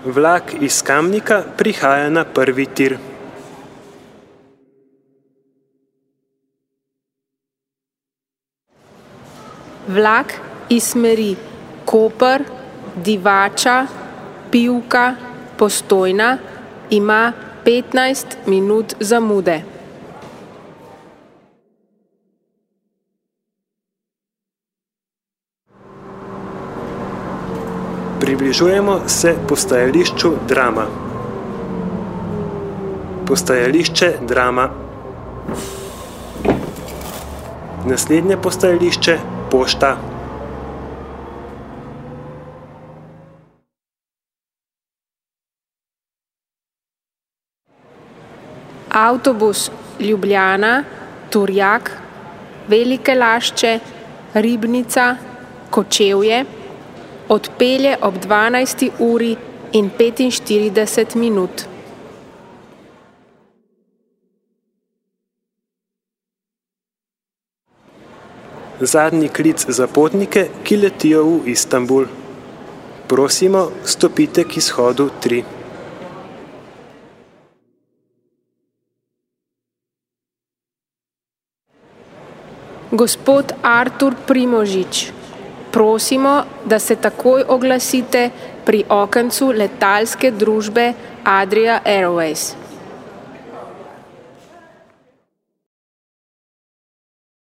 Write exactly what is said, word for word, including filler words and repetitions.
Vlak iz Kamnika prihaja na prvi tir. Vlak iz smeri Koper, Divača, Pivka, Postojna ima petnajst minut zamude. Približujemo se postajališču Drama. Postajališče Drama. Naslednje postajališče Pošta. Avtobus Ljubljana, Turjak, Velike Lašče, Ribnica, Kočevje odpelje ob dvanajsti uri in petinštirideset minut. Zadnji klic za potnike, ki letijo v Istanbul. Prosimo, stopite k izhodu tri. Gospod Artur Primožič, prosimo, da se takoj oglasite pri okencu letalske družbe Adria Airways.